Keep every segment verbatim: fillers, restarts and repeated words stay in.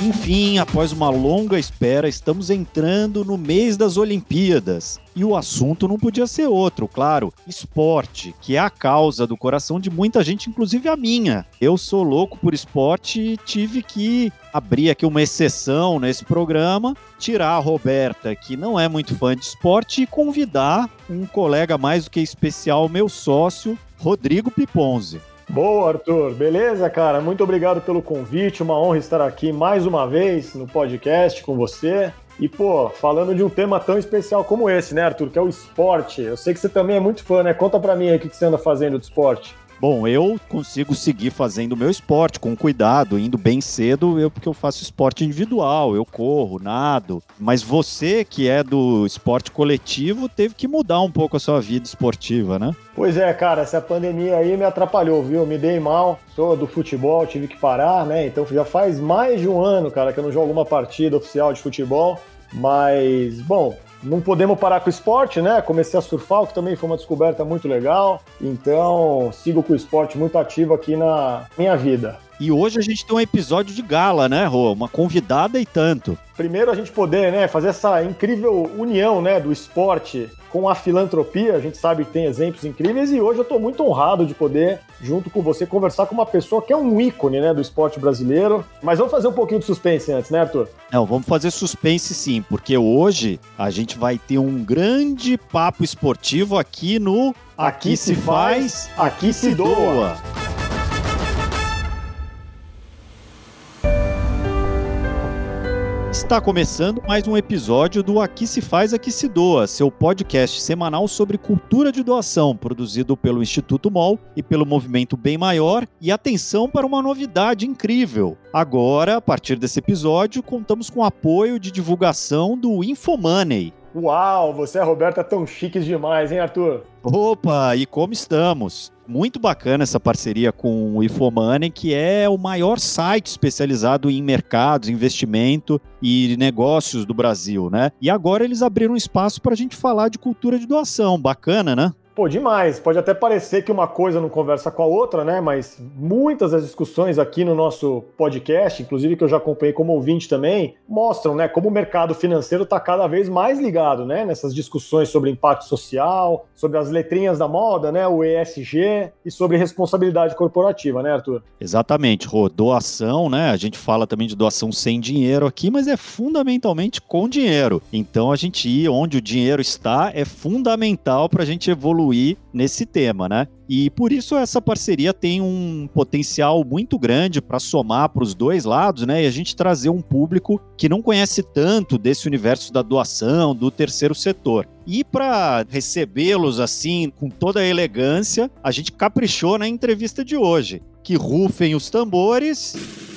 Enfim, após uma longa espera, estamos entrando no mês das Olimpíadas. E o assunto não podia ser outro, claro, esporte, que é a causa do coração de muita gente, inclusive a minha. Eu sou louco por esporte e tive que abrir aqui uma exceção nesse programa, tirar a Roberta, que não é muito fã de esporte, e convidar um colega mais do que especial, meu sócio, Rodrigo Piponzi. Boa, Arthur. Beleza, cara? Muito obrigado pelo convite. Uma honra estar aqui mais uma vez no podcast com você. E, pô, falando de um tema tão especial como esse, né, Arthur? Que é o esporte. Eu sei que você também é muito fã, né? Conta pra mim aí o que você anda fazendo de esporte. Bom, eu consigo seguir fazendo o meu esporte com cuidado, indo bem cedo, eu, porque eu faço esporte individual, eu corro, nado. Mas você, que é do esporte coletivo, teve que mudar um pouco a sua vida esportiva, né? Pois é, cara, essa pandemia aí me atrapalhou, viu? Me dei mal, sou do futebol, tive que parar, né? Então já faz mais de um ano, cara, que eu não jogo uma partida oficial de futebol. Mas, bom, não podemos parar com o esporte, né? Comecei a surfar, o que também foi uma descoberta muito legal. Então, sigo com o esporte muito ativo aqui na minha vida. E hoje a gente tem um episódio de gala, né, Rô? Uma convidada e tanto. Primeiro a gente poder, né, fazer essa incrível união, né, do esporte com a filantropia. A gente sabe que tem exemplos incríveis e hoje eu estou muito honrado de poder, junto com você, conversar com uma pessoa que é um ícone, né, do esporte brasileiro. Mas vamos fazer um pouquinho de suspense antes, né, Arthur? Não, vamos fazer suspense sim, porque hoje a gente vai ter um grande papo esportivo aqui no Aqui, aqui se faz, faz, aqui se doa. doa. Está começando mais um episódio do Aqui se faz, aqui se doa, seu podcast semanal sobre cultura de doação, produzido pelo Instituto M O L e pelo Movimento Bem Maior. E atenção para uma novidade incrível. Agora, a partir desse episódio, contamos com o apoio de divulgação do Infomoney. Uau, você e a Roberta tão chiques demais, hein, Arthur? Opa, e como estamos? Muito bacana essa parceria com o Infomoney, que é o maior site especializado em mercados, investimento e negócios do Brasil, né? E agora eles abriram um espaço para a gente falar de cultura de doação. Bacana, né? Pô, demais. Pode até parecer que uma coisa não conversa com a outra, né? Mas muitas das discussões aqui no nosso podcast, inclusive que eu já acompanhei como ouvinte também, mostram, né, como o mercado financeiro está cada vez mais ligado, né? Nessas discussões sobre impacto social, sobre as letrinhas da moda, né? O E S G e sobre responsabilidade corporativa, né, Arthur? Exatamente, Rô. Doação, né? A gente fala também de doação sem dinheiro aqui, mas é fundamentalmente com dinheiro. Então a gente ir onde o dinheiro está é fundamental para a gente evoluir nesse tema, né? E por isso essa parceria tem um potencial muito grande para somar para os dois lados, né? E a gente trazer um público que não conhece tanto desse universo da doação, do terceiro setor. E para recebê-los assim, com toda a elegância, a gente caprichou na entrevista de hoje. Que rufem os tambores.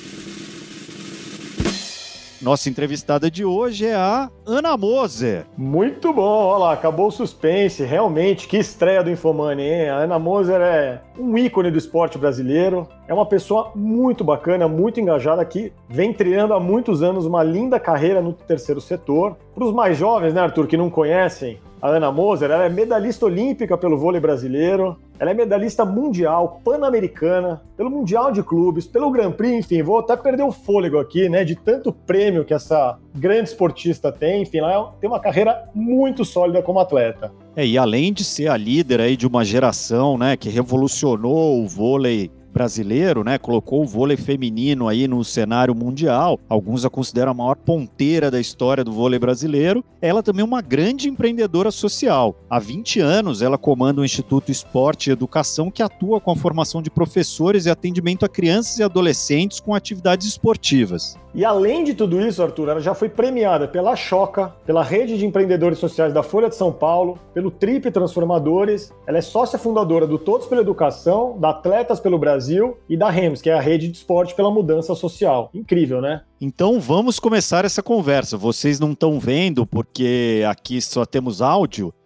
Nossa entrevistada de hoje é a Ana Moser. Muito bom, olha lá, acabou o suspense, realmente, que estreia do Infomoney, hein? A Ana Moser é um ícone do esporte brasileiro, é uma pessoa muito bacana, muito engajada, que vem trilhando há muitos anos uma linda carreira no terceiro setor. Para os mais jovens, né, Arthur, que não conhecem, a Ana Moser, ela é medalhista olímpica pelo vôlei brasileiro, ela é medalhista mundial, pan-americana, pelo Mundial de Clubes, pelo Grand Prix, enfim, vou até perder o fôlego aqui, né, de tanto prêmio que essa grande esportista tem, enfim, ela tem uma carreira muito sólida como atleta. É, e além de ser a líder aí de uma geração, né, que revolucionou o vôlei brasileiro, né, colocou o vôlei feminino aí no cenário mundial, alguns a consideram a maior ponteira da história do vôlei brasileiro, ela também é uma grande empreendedora social. Há vinte anos ela comanda o Instituto Esporte e Educação, que atua com a formação de professores e atendimento a crianças e adolescentes com atividades esportivas. E além de tudo isso, Arthur, ela já foi premiada pela Choca, pela Rede de Empreendedores Sociais da Folha de São Paulo, pelo Trip Transformadores, ela é sócia fundadora do Todos pela Educação, da Atletas pelo Brasil e da REMS, que é a Rede de Esporte pela Mudança Social. Incrível, né? Então vamos começar essa conversa. Vocês não estão vendo porque aqui só temos áudio,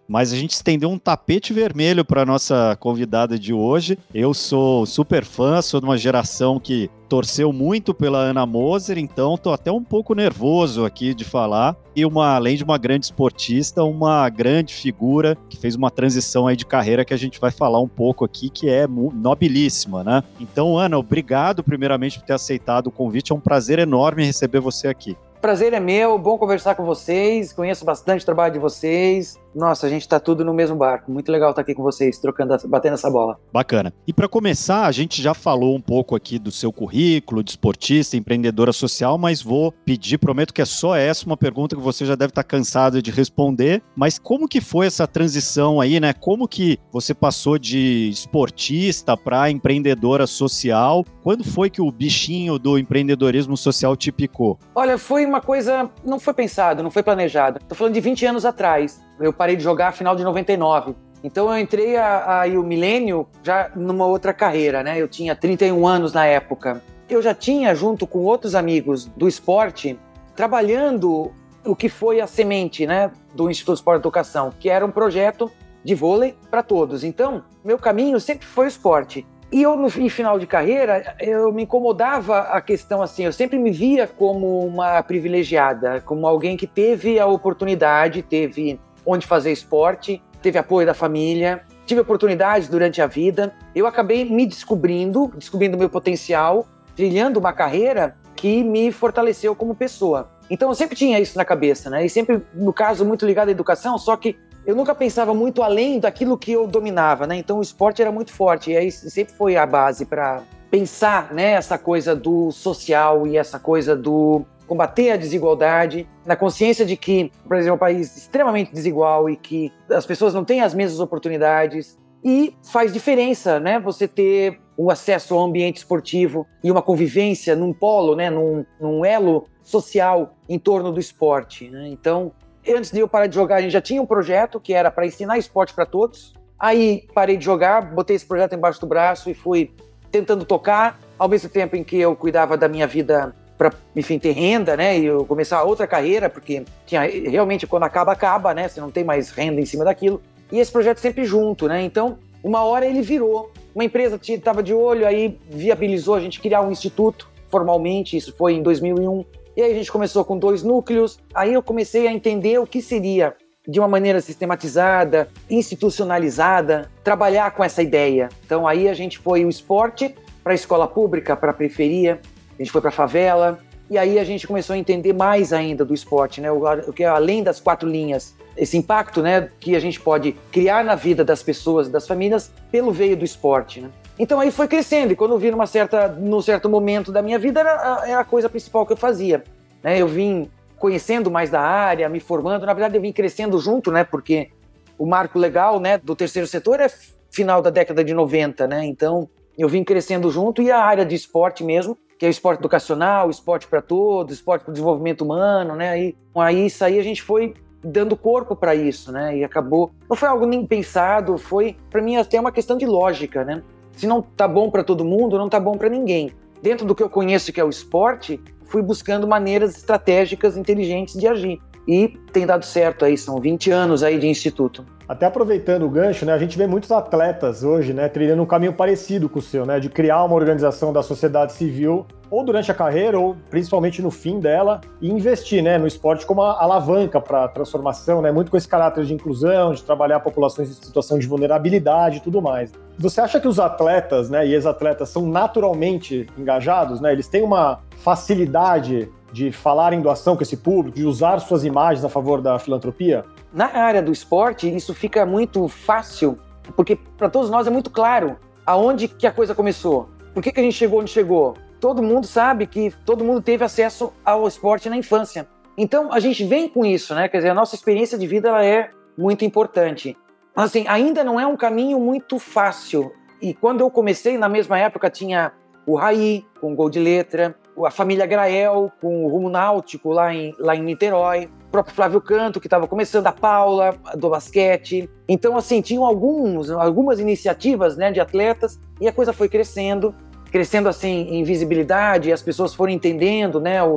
mas a gente estendeu um tapete vermelho para nossa convidada de hoje. Eu sou super fã, sou de uma geração que torceu muito pela Ana Moser, então tô até um pouco nervoso aqui de falar. E uma, além de uma grande esportista, uma grande figura que fez uma transição aí de carreira que a gente vai falar um pouco aqui, que é nobilíssima, né? Então, Ana, obrigado primeiramente por ter aceitado o convite. É um prazer enorme receber você aqui. Prazer é meu, bom conversar com vocês, conheço bastante o trabalho de vocês. Nossa, a gente tá tudo no mesmo barco. Muito legal estar aqui com vocês, trocando, batendo essa bola. Bacana. E para começar, a gente já falou um pouco aqui do seu currículo de esportista, empreendedora social, mas vou pedir, prometo que é só essa uma pergunta que você já deve estar cansado de responder, mas como que foi essa transição aí, né? Como que você passou de esportista para empreendedora social? Quando foi que o bichinho do empreendedorismo social te picou? Olha, foi uma coisa, não foi pensado, não foi planejado. Tô falando de vinte anos atrás. Eu parei de jogar final de noventa e nove. Então eu entrei aí o milênio já numa outra carreira, né? Eu tinha trinta e um anos na época. Eu já tinha, junto com outros amigos do esporte, trabalhando o que foi a semente, né, do Instituto Esporte e Educação, que era um projeto de vôlei para todos. Então, meu caminho sempre foi o esporte. E eu, no final de carreira, eu me incomodava a questão assim, eu sempre me via como uma privilegiada, como alguém que teve a oportunidade, teve onde fazer esporte, teve apoio da família, tive oportunidades durante a vida. Eu acabei me descobrindo, descobrindo o meu potencial, trilhando uma carreira que me fortaleceu como pessoa. Então eu sempre tinha isso na cabeça, né? E sempre, no caso, muito ligado à educação, só que eu nunca pensava muito além daquilo que eu dominava, né? Então o esporte era muito forte, e aí sempre foi a base para pensar, né, essa coisa do social e essa coisa do combater a desigualdade, na consciência de que o Brasil é um país extremamente desigual e que as pessoas não têm as mesmas oportunidades. E faz diferença, né, você ter o acesso ao ambiente esportivo e uma convivência num polo, né, num, num elo social em torno do esporte, né? Então, antes de eu parar de jogar, a gente já tinha um projeto que era para ensinar esporte para todos. Aí parei de jogar, botei esse projeto embaixo do braço e fui tentando tocar, ao mesmo tempo em que eu cuidava da minha vida para, enfim, ter renda, né, e eu começar outra carreira, porque tinha, realmente quando acaba, acaba, né, você não tem mais renda em cima daquilo. E esse projeto sempre junto, né, então uma hora ele virou. Uma empresa estava de olho, aí viabilizou a gente criar um instituto formalmente, isso foi em dois mil e um. E aí a gente começou com dois núcleos, aí eu comecei a entender o que seria, de uma maneira sistematizada, institucionalizada, trabalhar com essa ideia. Então aí a gente foi o esporte para a escola pública, para a periferia, a gente foi para a favela, e aí a gente começou a entender mais ainda do esporte, né? O que é além das quatro linhas, esse impacto, né, que a gente pode criar na vida das pessoas, das famílias, pelo veio do esporte, né? Então aí foi crescendo, e quando eu vi numa certa, num certo momento da minha vida, era a, era a coisa principal que eu fazia, né? Eu vim conhecendo mais da área, me formando, na verdade eu vim crescendo junto, né? Porque o marco legal, né, do terceiro setor é final da década de noventa, né? Então eu vim crescendo junto, e a área de esporte mesmo, que é o esporte educacional, o esporte para todos, esporte para o desenvolvimento humano, né? Aí, aí isso aí a gente foi dando corpo para isso, né? E acabou, não foi algo nem pensado, foi, para mim, até uma questão de lógica, né? Se não tá bom para todo mundo, não tá bom para ninguém. Dentro do que eu conheço, que é o esporte, fui buscando maneiras estratégicas, inteligentes de agir. E tem dado certo aí, são vinte anos aí de instituto. Até aproveitando o gancho, né, a gente vê muitos atletas hoje, né, trilhando um caminho parecido com o seu, né, de criar uma organização da sociedade civil, ou durante a carreira, ou principalmente no fim dela, e investir, né, no esporte como uma alavanca para a transformação, né, muito com esse caráter de inclusão, de trabalhar populações em situação de vulnerabilidade e tudo mais. Você acha que os atletas, né, e ex-atletas são naturalmente engajados, né, eles têm uma facilidade de falar em doação com esse público, de usar suas imagens a favor da filantropia? Na área do esporte, isso fica muito fácil, porque para todos nós é muito claro aonde que a coisa começou. Por que que a gente chegou onde chegou? Todo mundo sabe que todo mundo teve acesso ao esporte na infância. Então, a gente vem com isso, né? Quer dizer, a nossa experiência de vida ela é muito importante. Mas, assim, ainda não é um caminho muito fácil. E quando eu comecei, na mesma época, tinha o Raí, com Gol de Letra, a família Grael, com o Rumo Náutico, lá em, lá em Niterói, o próprio Flávio Canto, que estava começando, a Paula, do basquete. Então, assim, tinham alguns, algumas iniciativas, né, de atletas, e a coisa foi crescendo, crescendo, assim, em visibilidade, e as pessoas foram entendendo, né, os,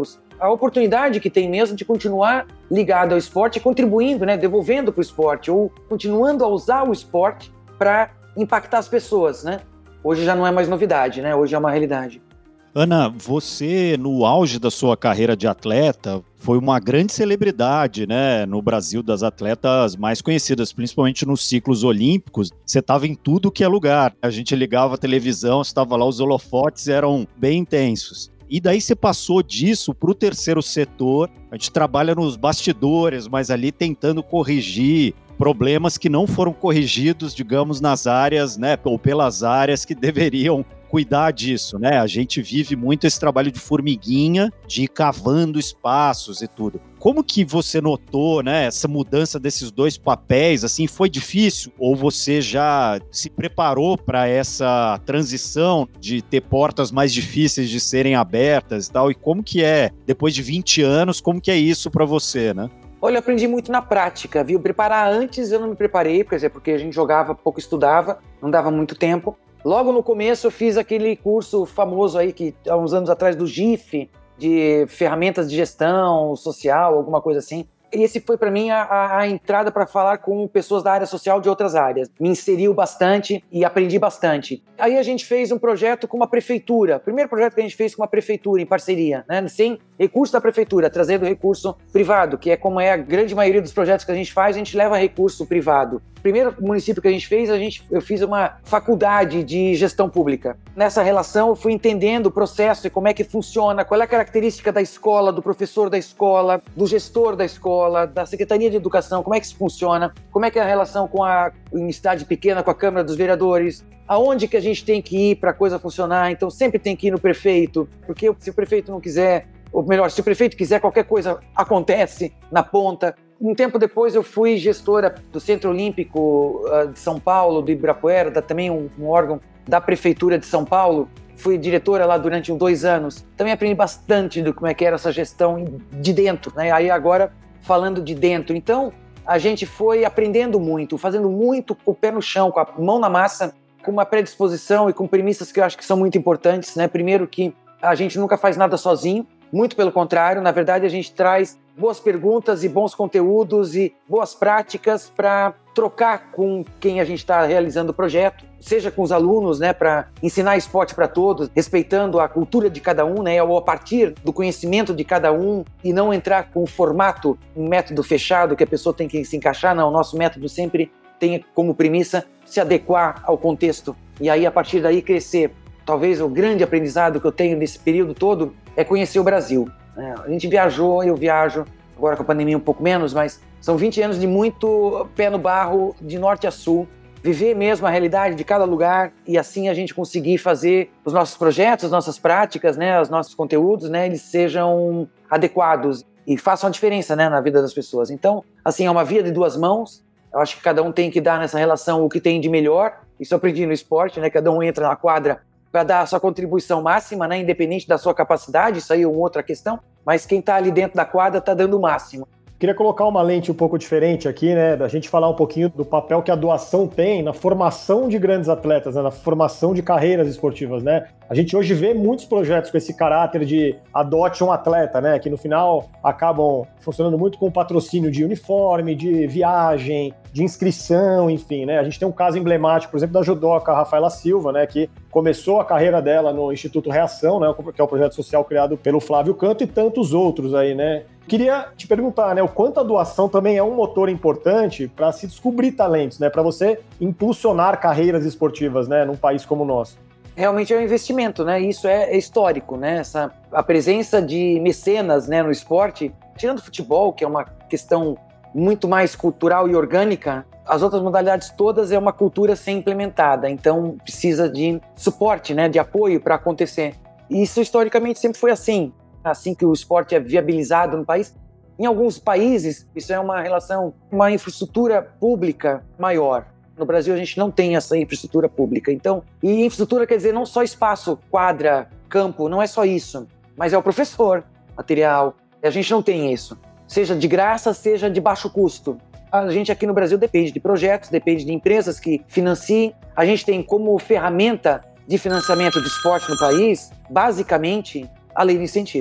a oportunidade que tem mesmo de continuar ligado ao esporte, contribuindo, né, devolvendo para o esporte, ou continuando a usar o esporte para impactar as pessoas, né? Hoje já não é mais novidade, né? Hoje é uma realidade. Ana, você, no auge da sua carreira de atleta, foi uma grande celebridade, né, no Brasil, das atletas mais conhecidas, principalmente nos ciclos olímpicos. Você estava em tudo que é lugar. A gente ligava a televisão, você estava lá, os holofotes eram bem intensos. E daí você passou disso para o terceiro setor. A gente trabalha nos bastidores, mas ali tentando corrigir problemas que não foram corrigidos, digamos, nas áreas, né, ou pelas áreas que deveriam cuidar disso, né? A gente vive muito esse trabalho de formiguinha, de ir cavando espaços e tudo. Como que você notou, né, essa mudança desses dois papéis? Assim, foi difícil? Ou você já se preparou para essa transição de ter portas mais difíceis de serem abertas e tal? E como que é, depois de vinte anos, como que é isso para você, né? Olha, eu aprendi muito na prática, viu? Preparar antes eu não me preparei, quer dizer, porque a gente jogava, pouco estudava, não dava muito tempo. Logo no começo eu fiz aquele curso famoso aí, que há uns anos atrás, do G I F, de ferramentas de gestão social, alguma coisa assim. E esse foi para mim a, a, a entrada para falar com pessoas da área social de outras áreas. Me inseriu bastante e aprendi bastante. Aí a gente fez um projeto com uma prefeitura. Primeiro projeto que a gente fez com uma prefeitura, em parceria, né? Sem recurso da prefeitura, trazendo recurso privado, que é como é a grande maioria dos projetos que a gente faz, a gente leva recurso privado. Primeiro município que a gente fez, a gente, eu fiz uma faculdade de gestão pública. Nessa relação, eu fui entendendo o processo e como é que funciona, qual é a característica da escola, do professor da escola, do gestor da escola, da Secretaria de Educação, como é que isso funciona, como é que é a relação com a em cidade pequena, com a Câmara dos Vereadores, aonde que a gente tem que ir para a coisa funcionar. Então, sempre tem que ir no prefeito, porque se o prefeito não quiser, ou melhor, se o prefeito quiser, qualquer coisa acontece na ponta. Um tempo depois eu fui gestora do Centro Olímpico uh, de São Paulo, do Ibirapuera, da, também um, um órgão da Prefeitura de São Paulo. Fui diretora lá durante uns dois anos. Também aprendi bastante do como é que era essa gestão de dentro, né? Aí agora, falando de dentro. Então, a gente foi aprendendo muito, fazendo muito com o pé no chão, com a mão na massa, com uma predisposição e com premissas que eu acho que são muito importantes, né? Primeiro que a gente nunca faz nada sozinho. Muito pelo contrário, na verdade a gente traz boas perguntas e bons conteúdos e boas práticas para trocar com quem a gente está realizando o projeto, seja com os alunos, né, para ensinar esporte para todos, respeitando a cultura de cada um, né, ou a partir do conhecimento de cada um e não entrar com um formato, um método fechado que a pessoa tem que se encaixar. Não, o nosso método sempre tem como premissa se adequar ao contexto e aí a partir daí crescer. Talvez o grande aprendizado que eu tenho nesse período todo é conhecer o Brasil. A gente viajou, eu viajo, agora com a pandemia um pouco menos, mas são vinte anos de muito pé no barro, de norte a sul, viver mesmo a realidade de cada lugar e assim a gente conseguir fazer os nossos projetos, as nossas práticas, né, os nossos conteúdos, né, eles sejam adequados e façam a diferença, né, na vida das pessoas. Então, assim, é uma via de duas mãos. Eu acho que cada um tem que dar nessa relação o que tem de melhor. Isso eu aprendi no esporte, né, cada um entra na quadra para dar a sua contribuição máxima, né, independente da sua capacidade, isso aí é uma outra questão, mas quem está ali dentro da quadra está dando o máximo. Queria colocar uma lente um pouco diferente aqui, né, da gente falar um pouquinho do papel que a doação tem na formação de grandes atletas, né, na formação de carreiras esportivas, né. A gente hoje vê muitos projetos com esse caráter de adote um atleta, né, que no final acabam funcionando muito com patrocínio de uniforme, de viagem, de inscrição, enfim, né. A gente tem um caso emblemático, por exemplo, da judoca Rafaela Silva, né, que começou a carreira dela no Instituto Reação, né, que é o projeto social criado pelo Flávio Canto e tantos outros aí, né. Queria te perguntar, né, o quanto a doação também é um motor importante para se descobrir talentos, né, para você impulsionar carreiras esportivas, né, num país como o nosso. Realmente é um investimento, né? Isso é, é histórico, né? Essa, a presença de mecenas, né, no esporte, tirando o futebol, que é uma questão muito mais cultural e orgânica, as outras modalidades todas é uma cultura sem implementada, então precisa de suporte, né, de apoio para acontecer. E isso historicamente sempre foi assim. Assim que o esporte é viabilizado no país. Em alguns países, isso é uma relação, uma infraestrutura pública maior. No Brasil, a gente não tem essa infraestrutura pública. Então, e infraestrutura quer dizer não só espaço, quadra, campo, não é só isso. Mas é o professor, material. A gente não tem isso. Seja de graça, seja de baixo custo. A gente aqui no Brasil depende de projetos, depende de empresas que financiem. A gente tem como ferramenta de financiamento de esporte no país, basicamente, a lei de incentivo.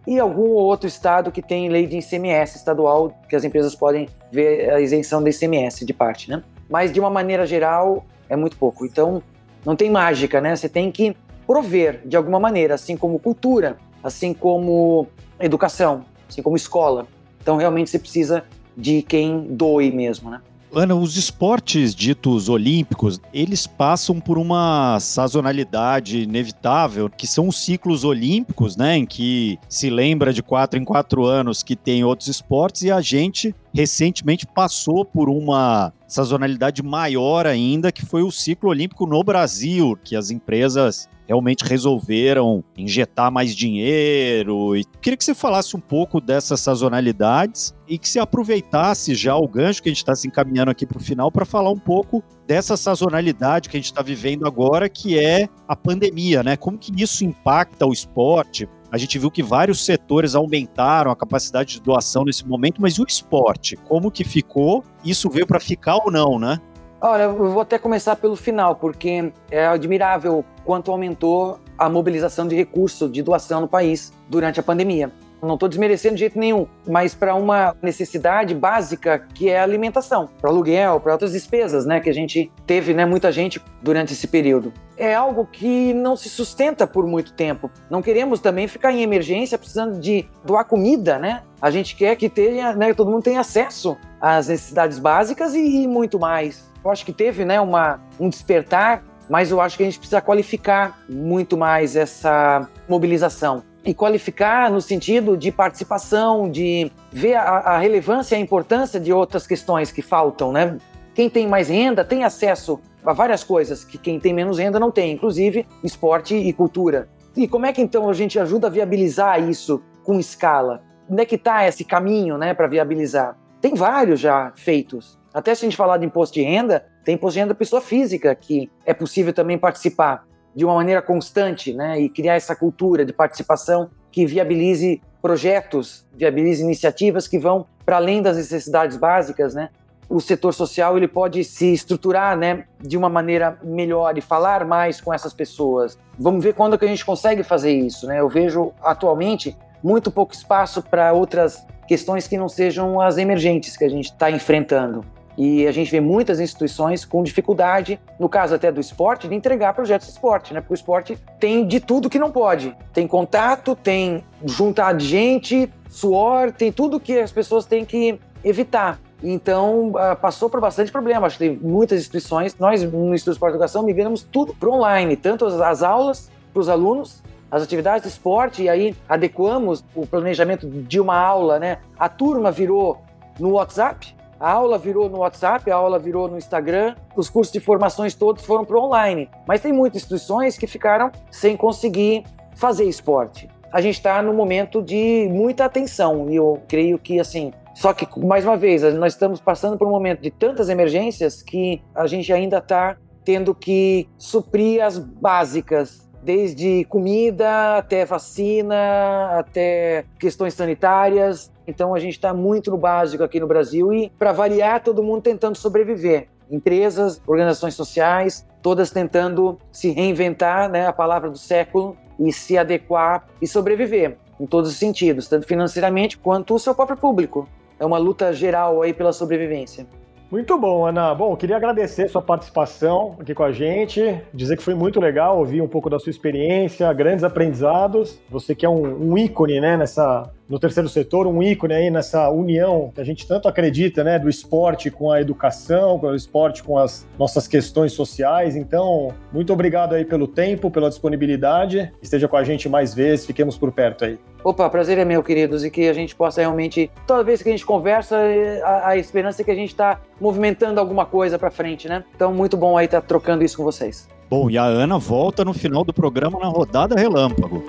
e algum ou outro estado que tem lei de I C M S estadual, que as empresas podem ver a isenção do I C M S de parte, né? Mas de uma maneira geral é muito pouco. Então não tem mágica, né? Você tem que prover de alguma maneira, assim como cultura, assim como educação, assim como escola. Então realmente você precisa de quem doe mesmo, né? Ana, os esportes ditos olímpicos, eles passam por uma sazonalidade inevitável, que são os ciclos olímpicos, né, em que se lembra de quatro em quatro anos que tem outros esportes, e a gente recentemente passou por uma sazonalidade maior ainda, que foi o ciclo olímpico no Brasil, que as empresas realmente resolveram injetar mais dinheiro. E queria que você falasse um pouco dessas sazonalidades e que você aproveitasse já o gancho que a gente está se encaminhando aqui para o final para falar um pouco dessa sazonalidade que a gente está vivendo agora, que é a pandemia, né? Como que isso impacta o esporte? A gente viu que vários setores aumentaram a capacidade de doação nesse momento, mas e o esporte? Como que ficou? Isso veio para ficar ou não, né? Olha, eu vou até começar pelo final, porque é admirável quanto aumentou a mobilização de recursos de doação no país durante a pandemia. Não estou desmerecendo de jeito nenhum, mas para uma necessidade básica que é a alimentação, para aluguel, para outras despesas, né, que a gente teve, né, muita gente durante esse período. É algo que não se sustenta por muito tempo. Não queremos também ficar em emergência precisando de doar comida, né? A gente quer que tenha, né, todo mundo tenha acesso às necessidades básicas e, e muito mais. Eu acho que teve, né, uma, um despertar, mas eu acho que a gente precisa qualificar muito mais essa mobilização. E qualificar no sentido de participação, de ver a, a relevância e a importância de outras questões que faltam, né? Quem tem mais renda tem acesso a várias coisas que quem tem menos renda não tem, inclusive esporte e cultura. E como é que então a gente ajuda a viabilizar isso com escala? Onde é que está esse caminho, né, para viabilizar? Tem vários já feitos. Até se a gente falar de imposto de renda, tem imposto de renda da pessoa física, que é possível também participar de uma maneira constante, né, e criar essa cultura de participação que viabilize projetos, viabilize iniciativas que vão para além das necessidades básicas, né. O setor social ele pode se estruturar, né, de uma maneira melhor e falar mais com essas pessoas. Vamos ver quando que a gente consegue fazer isso, né. Eu vejo atualmente muito pouco espaço para outras questões que não sejam as emergentes que a gente está enfrentando. E a gente vê muitas instituições com dificuldade, no caso até do esporte, de entregar projetos de esporte, né? Porque o esporte tem de tudo que não pode. Tem contato, tem juntar de gente, suor, tem tudo que as pessoas têm que evitar. Então, passou por bastante problema. Acho que tem muitas instituições. Nós, no Instituto de Esporte e Educação, migramos tudo para online, tanto as aulas para os alunos, as atividades de esporte, e aí adequamos o planejamento de uma aula, né? A turma virou no WhatsApp, a aula virou no WhatsApp, a aula virou no Instagram, os cursos de formações todos foram para online. Mas tem muitas instituições que ficaram sem conseguir fazer esporte. A gente está num momento de muita atenção e eu creio que, assim, só que, mais uma vez, nós estamos passando por um momento de tantas emergências que a gente ainda está tendo que suprir as básicas, desde comida até vacina, até questões sanitárias. Então a gente está muito no básico aqui no Brasil e, para variar, todo mundo tentando sobreviver. Empresas, organizações sociais, todas tentando se reinventar, né, a palavra do século, e se adequar e sobreviver em todos os sentidos, tanto financeiramente quanto o seu próprio público. É uma luta geral aí pela sobrevivência. Muito bom, Ana. Bom, queria agradecer sua participação aqui com a gente, dizer que foi muito legal ouvir um pouco da sua experiência, grandes aprendizados. Você que é um, um ícone, né, nessa, no terceiro setor, um ícone aí nessa união que a gente tanto acredita, né, do esporte com a educação, do esporte com as nossas questões sociais. Então, muito obrigado aí pelo tempo, pela disponibilidade. Esteja com a gente mais vezes, fiquemos por perto aí. Opa, prazer é meu, queridos, e que a gente possa realmente, toda vez que a gente conversa, a, a esperança é que a gente está movimentando alguma coisa para frente, né? Então, muito bom aí estar tá trocando isso com vocês. Bom, e a Ana volta no final do programa na Rodada Relâmpago.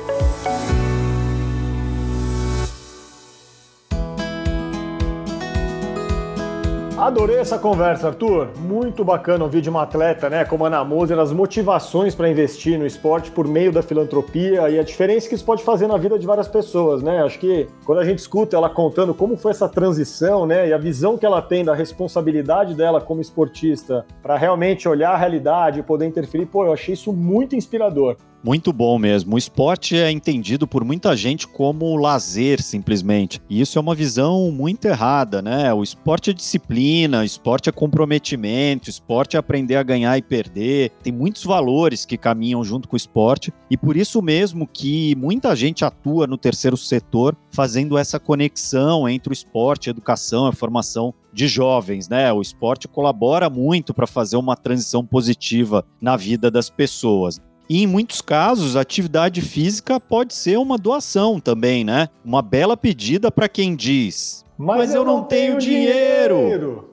Adorei essa conversa, Arthur. Muito bacana ouvir de uma atleta, né, como a Ana Moser, as motivações para investir no esporte por meio da filantropia e a diferença que isso pode fazer na vida de várias pessoas, né? Acho que quando a gente escuta ela contando como foi essa transição, né, e a visão que ela tem da responsabilidade dela como esportista para realmente olhar a realidade e poder interferir, pô, eu achei isso muito inspirador. Muito bom mesmo. O esporte é entendido por muita gente como lazer, simplesmente. E isso é uma visão muito errada, né? O esporte é disciplina, o esporte é comprometimento, o esporte é aprender a ganhar e perder. Tem muitos valores que caminham junto com o esporte e por isso mesmo que muita gente atua no terceiro setor fazendo essa conexão entre o esporte, a educação e a formação de jovens, né? O esporte colabora muito para fazer uma transição positiva na vida das pessoas. E em muitos casos, a atividade física pode ser uma doação também, né? Uma bela pedida para quem diz: Mas, Mas eu, eu não, não tenho, tenho dinheiro! dinheiro.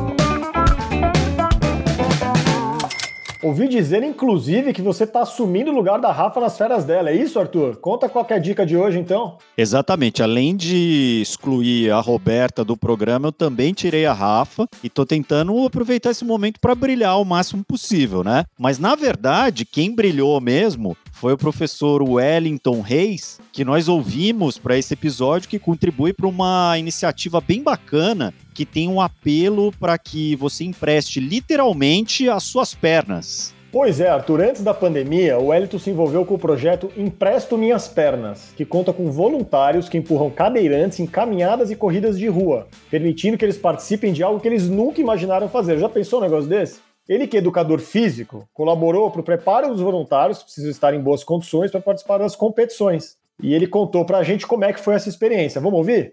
Ouvi dizer, inclusive, que você está assumindo o lugar da Rafa nas férias dela. É isso, Arthur? Conta qual que é a dica de hoje, então. Exatamente. Além de excluir a Roberta do programa, eu também tirei a Rafa e estou tentando aproveitar esse momento para brilhar o máximo possível, né? Mas, na verdade, quem brilhou mesmo foi o professor Wellington Reis, que nós ouvimos para esse episódio, que contribui para uma iniciativa bem bacana, que tem um apelo para que você empreste literalmente as suas pernas. Pois é, Arthur, antes da pandemia, o Wellington se envolveu com o projeto Empresto Minhas Pernas, que conta com voluntários que empurram cadeirantes em caminhadas e corridas de rua, permitindo que eles participem de algo que eles nunca imaginaram fazer. Já pensou um negócio desse? Ele, que é educador físico, colaborou para o preparo dos voluntários, que precisam estar em boas condições para participar das competições. E ele contou para a gente como é que foi essa experiência. Vamos ouvir?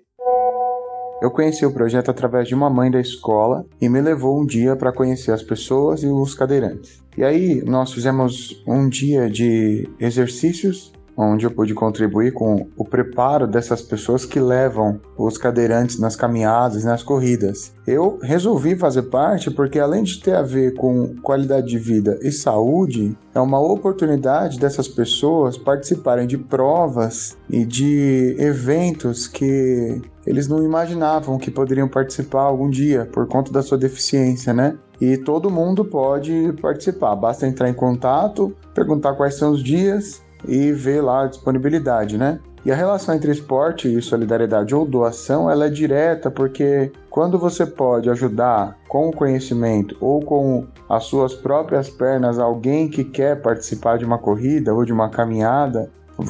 Eu conheci o projeto através de uma mãe da escola e me levou um dia para conhecer as pessoas e os cadeirantes. E aí nós fizemos um dia de exercícios, onde eu pude contribuir com o preparo dessas pessoas que levam os cadeirantes nas caminhadas, nas corridas. Eu resolvi fazer parte porque, além de ter a ver com qualidade de vida e saúde, é uma oportunidade dessas pessoas participarem de provas e de eventos que eles não imaginavam que poderiam participar algum dia por conta da sua deficiência, né? E todo mundo pode participar, basta entrar em contato, perguntar quais são os dias e ver lá a disponibilidade, né? E a relação entre esporte e solidariedade ou doação, ela é direta, porque quando você pode ajudar com o conhecimento ou com as suas próprias pernas alguém que quer participar de uma corrida ou de uma caminhada,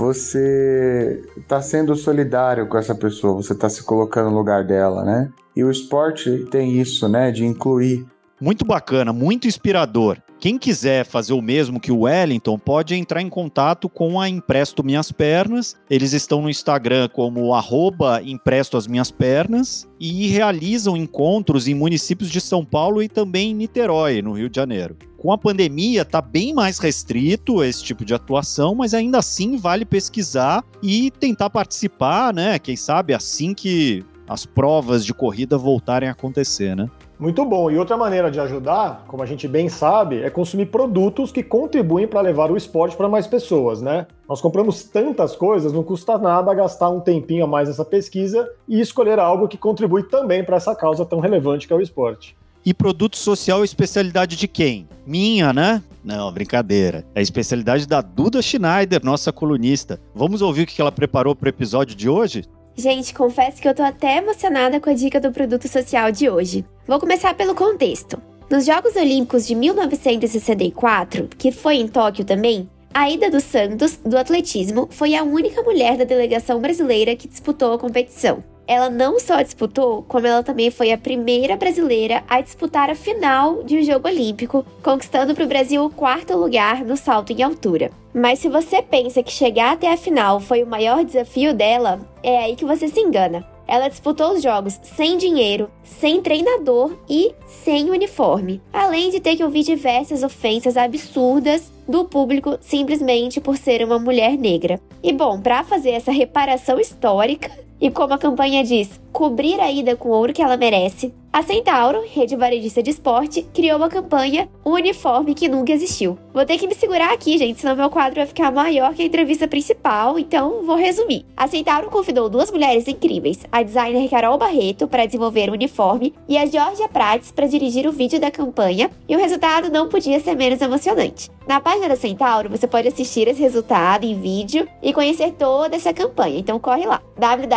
você está sendo solidário com essa pessoa, você está se colocando no lugar dela, né? E o esporte tem isso, né, de incluir. Muito bacana, muito inspirador. Quem quiser fazer o mesmo que o Wellington pode entrar em contato com a Empresto Minhas Pernas. Eles estão no Instagram como arroba Empresto as Minhas Pernas e realizam encontros em municípios de São Paulo e também em Niterói, no Rio de Janeiro. Com a pandemia, está bem mais restrito esse tipo de atuação, mas ainda assim vale pesquisar e tentar participar, né? Quem sabe assim que as provas de corrida voltarem a acontecer, né? Muito bom. E outra maneira de ajudar, como a gente bem sabe, é consumir produtos que contribuem para levar o esporte para mais pessoas, né? Nós compramos tantas coisas, não custa nada gastar um tempinho a mais nessa pesquisa e escolher algo que contribui também para essa causa tão relevante que é o esporte. E produto social é especialidade de quem? Minha, né? Não, brincadeira. É a especialidade da Duda Schneider, nossa colunista. Vamos ouvir o que ela preparou para o episódio de hoje? Gente, confesso que eu tô até emocionada com a dica do produto social de hoje. Vou começar pelo contexto. Nos Jogos Olímpicos de mil novecentos e sessenta e quatro, que foi em Tóquio também, Aida dos Santos, do atletismo, foi a única mulher da delegação brasileira que disputou a competição. Ela não só disputou, como ela também foi a primeira brasileira a disputar a final de um jogo olímpico, conquistando para o Brasil o quarto lugar no salto em altura. Mas se você pensa que chegar até a final foi o maior desafio dela, é aí que você se engana. Ela disputou os jogos sem dinheiro, sem treinador e sem uniforme, além de ter que ouvir diversas ofensas absurdas do público simplesmente por ser uma mulher negra. E bom, para fazer essa reparação histórica, e como a campanha diz, cobrir a Ida com o ouro que ela merece, a Centauro, rede varejista de esporte, criou a campanha Um Uniforme que Nunca Existiu. Vou ter que me segurar aqui, gente, senão meu quadro vai ficar maior que a entrevista principal, então vou resumir. A Centauro convidou duas mulheres incríveis, a designer Carol Barreto para desenvolver o uniforme e a Georgia Prates para dirigir o vídeo da campanha, e o resultado não podia ser menos emocionante. Na página da Centauro, você pode assistir esse resultado em vídeo e conhecer toda essa campanha, então corre lá, w w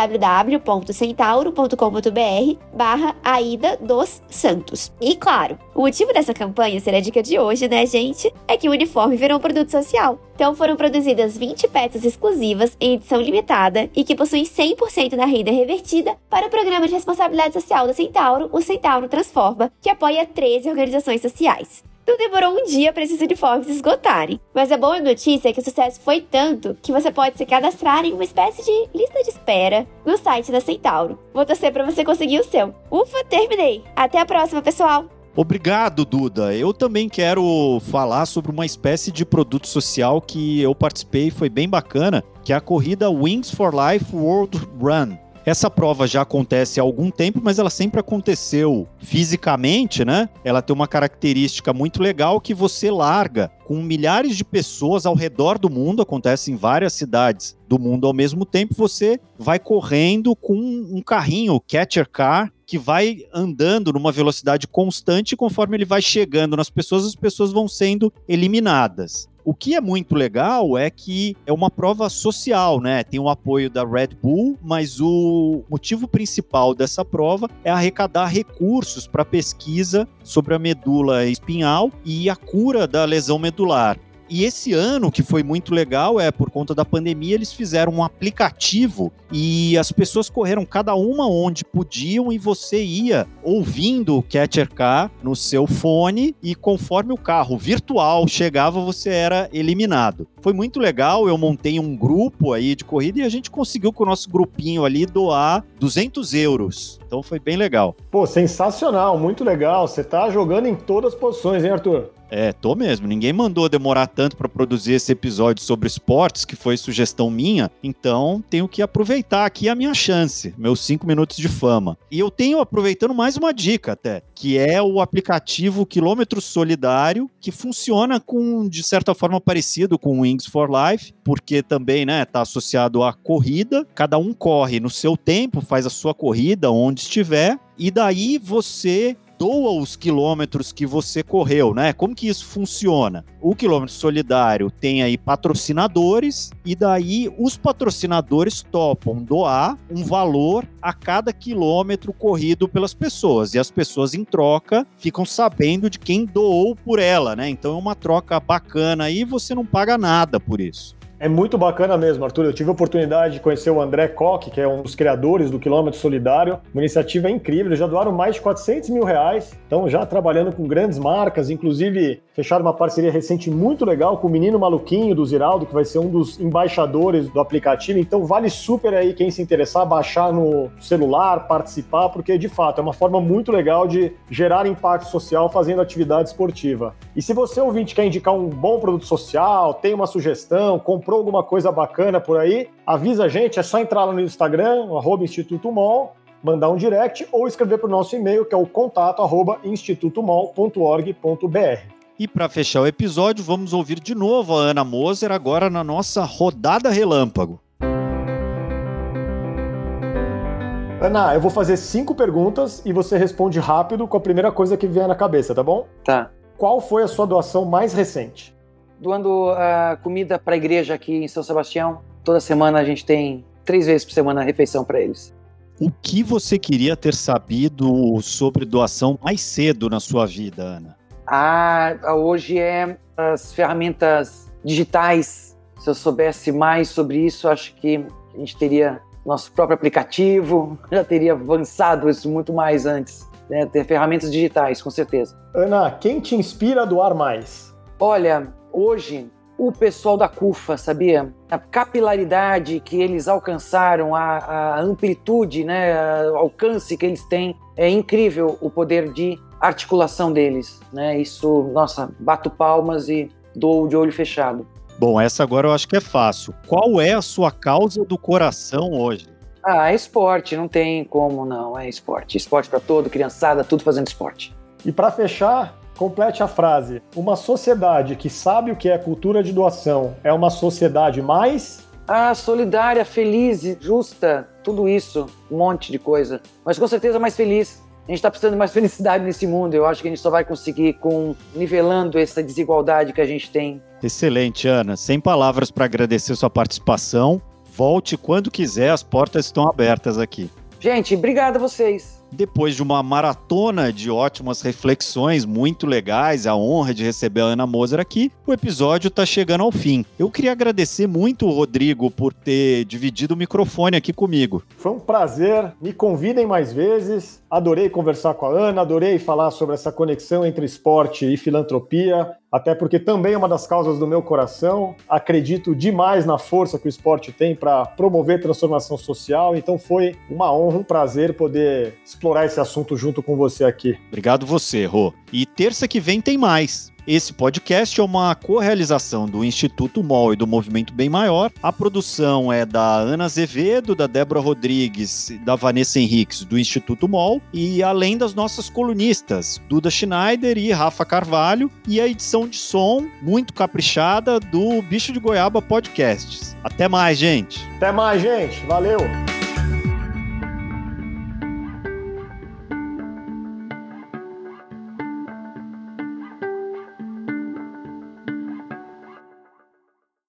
w w ponto centauro ponto com ponto b r barra Aida dos Santos. E claro, o motivo dessa campanha ser a dica de hoje, né, gente, é que o uniforme virou um produto social. Então foram produzidas vinte peças exclusivas em edição limitada e que possuem cem por cento da renda revertida para o Programa de Responsabilidade Social da Centauro, o Centauro Transforma, que apoia treze organizações sociais. Não demorou um dia para esses uniformes esgotarem. Mas a boa notícia é que o sucesso foi tanto que você pode se cadastrar em uma espécie de lista de espera no site da Centauro. Vou torcer para você conseguir o seu. Ufa, terminei! Até a próxima, pessoal! Obrigado, Duda. Eu também quero falar sobre uma espécie de produto social que eu participei e foi bem bacana, que é a corrida Wings for Life World Run. Essa prova já acontece há algum tempo, mas ela sempre aconteceu fisicamente, né? Ela tem uma característica muito legal que você larga com milhares de pessoas ao redor do mundo, acontece em várias cidades do mundo ao mesmo tempo, você vai correndo com um carrinho, o Catcher Car, que vai andando numa velocidade constante e conforme ele vai chegando nas pessoas, as pessoas vão sendo eliminadas. O que é muito legal é que é uma prova social, né? Tem o apoio da Red Bull, mas o motivo principal dessa prova é arrecadar recursos para pesquisa sobre a medula espinhal e a cura da lesão medular. E esse ano, que foi muito legal, é por conta da pandemia, eles fizeram um aplicativo e as pessoas correram cada uma onde podiam e você ia ouvindo o Catcher Car no seu fone e conforme o carro virtual chegava, você era eliminado. Foi muito legal, eu montei um grupo aí de corrida e a gente conseguiu com o nosso grupinho ali doar duzentos euros. Então foi bem legal. Pô, sensacional, muito legal. Você tá jogando em todas as posições, hein, Arthur? É, tô mesmo. Ninguém mandou demorar tanto para produzir esse episódio sobre esportes, que foi sugestão minha, então tenho que aproveitar aqui a minha chance, meus cinco minutos de fama. E eu tenho aproveitando mais uma dica até, que é o aplicativo Quilômetro Solidário, que funciona com, de certa forma, parecido com o Wings for Life, porque também, né, tá associado à corrida, cada um corre no seu tempo, faz a sua corrida onde estiver, e daí você doa os quilômetros que você correu, né? Como que isso funciona? O Quilômetro Solidário tem aí patrocinadores e daí os patrocinadores topam doar um valor a cada quilômetro corrido pelas pessoas e as pessoas em troca ficam sabendo de quem doou por ela, né? Então é uma troca bacana aí e você não paga nada por isso. É muito bacana mesmo, Arthur. Eu tive a oportunidade de conhecer o André Koch, que é um dos criadores do Quilômetro Solidário. Uma iniciativa incrível. Eles já doaram mais de quatrocentos mil reais. Então, já trabalhando com grandes marcas. Inclusive, fecharam uma parceria recente muito legal com o Menino Maluquinho do Ziraldo, que vai ser um dos embaixadores do aplicativo. Então, vale super aí quem se interessar, baixar no celular, participar, porque, de fato, é uma forma muito legal de gerar impacto social fazendo atividade esportiva. E se você, ouvinte, quer indicar um bom produto social, tem uma sugestão, comprou alguma coisa bacana por aí, avisa a gente, é só entrar lá no Instagram, arroba Instituto Mol, mandar um direct ou escrever para o nosso e-mail, que é o contato arroba institutomol ponto org ponto br. E para fechar o episódio, vamos ouvir de novo a Ana Moser agora na nossa rodada relâmpago. Ana, eu vou fazer cinco perguntas e você responde rápido com a primeira coisa que vier na cabeça, tá bom? Tá. Qual foi a sua doação mais recente? Doando a comida para a igreja aqui em São Sebastião. Toda semana a gente tem, três vezes por semana, refeição para eles. O que você queria ter sabido sobre doação mais cedo na sua vida, Ana? Ah, hoje é as ferramentas digitais. Se eu soubesse mais sobre isso, acho que a gente teria nosso próprio aplicativo, já teria avançado isso muito mais antes. Né? Ter ferramentas digitais, com certeza. Ana, quem te inspira a doar mais? Olha, hoje, o pessoal da CUFA, sabia? A capilaridade que eles alcançaram, a, a amplitude, né, o alcance que eles têm, é incrível o poder de articulação deles. Né? Isso, nossa, bato palmas e dou de olho fechado. Bom, essa agora eu acho que é fácil. Qual é a sua causa do coração hoje? Ah, é esporte, não tem como não, é esporte. Esporte para todo, criançada, tudo fazendo esporte. E para fechar, complete a frase. Uma sociedade que sabe o que é cultura de doação é uma sociedade mais... Ah, solidária, feliz, justa, tudo isso, um monte de coisa. Mas com certeza mais feliz. A gente está precisando de mais felicidade nesse mundo. Eu acho que a gente só vai conseguir com nivelando essa desigualdade que a gente tem. Excelente, Ana. Sem palavras para agradecer sua participação. Volte quando quiser, as portas estão abertas aqui. Gente, obrigado a vocês. Depois de uma maratona de ótimas reflexões muito legais, a honra de receber a Ana Moser aqui, o episódio está chegando ao fim. Eu queria agradecer muito o Rodrigo por ter dividido o microfone aqui comigo. Foi um prazer, me convidem mais vezes, adorei conversar com a Ana, adorei falar sobre essa conexão entre esporte e filantropia, até porque também é uma das causas do meu coração, acredito demais na força que o esporte tem para promover transformação social, então foi uma honra, um prazer poder explorar esse assunto junto com você aqui. Obrigado você, Rô. E terça que vem tem mais. Esse podcast é uma co-realização do Instituto M O L e do Movimento Bem Maior. A produção é da Ana Azevedo, da Débora Rodrigues, da Vanessa Henriques, do Instituto M O L, e além das nossas colunistas, Duda Schneider e Rafa Carvalho, e a edição de som muito caprichada do Bicho de Goiaba Podcasts. Até mais, gente! Até mais, gente! Valeu!